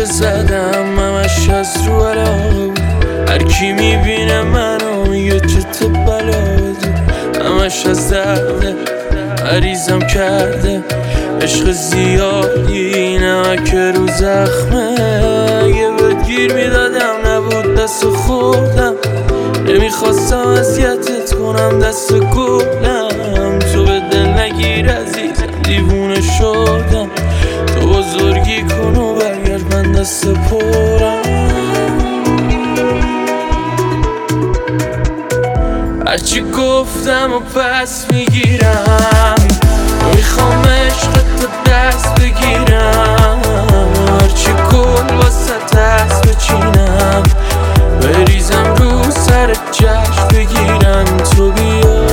که زدم همش از رو علاقه، هر کی میبینه منو میگه که تو بلاد، همش از درده مریضم کرده عشق زیادی، نمک رو زخمه. یه بهت گیر میدادم نبود دست خودم، نمیخواستم اذیتت کنم دست گلم، تو به دل نگیر عزیزم دیوونه شدم، تو بزرگی کن و برگرد من دست پرم. هرچی گفتم و پس میگیرم، میخوام عشقت دست بگیرم، هرچی گل واسه دست بچینم، بریزم رو سر جشن بگیرم تو بیا.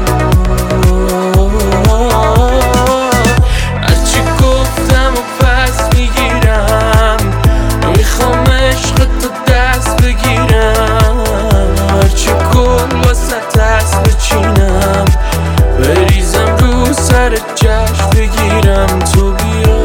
هرچی گفتم و پس میگیرم، میخوام عشقت دست بگیرم، هرچی گل واسه دست بچینم، بریزم رو سر جشن بگیرم تو بیا.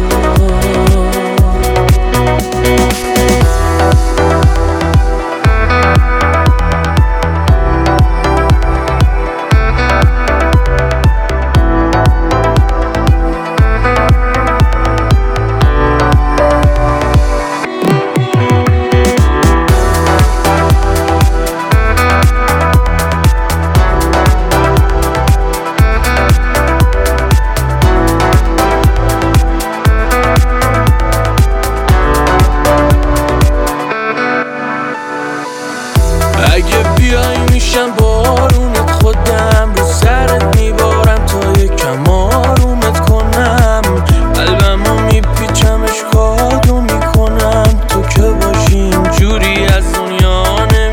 اگه بیای میشم بارونت، خودم رو سرت میبارم تا یکم آرومت کنم، قلبمو میپیچمش کادو میکنم، تو که باشی اینجوری از دنیا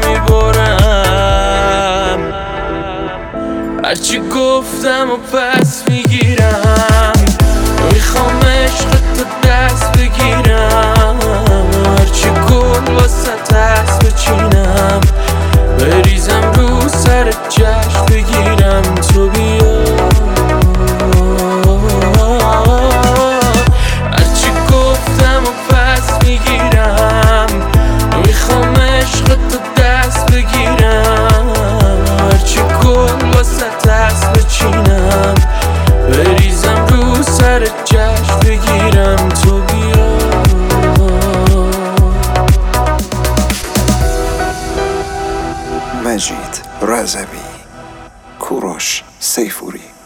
نمیبارم. هرچی گفتم و پس میگیرم، میخوام عشقت دست بگیرم، هرچی گل واسه دست بچینم، بریزم رو سر جشن بگیرم تو بیا. هرچی گفتم و پس میگیرم، میخوام عشقت دست بگیرم، هرچی گل واسه دست بچینم، بریزم رو سر جشن بگیرم تو بیا. مجید رضوی، کوروش سیفوری.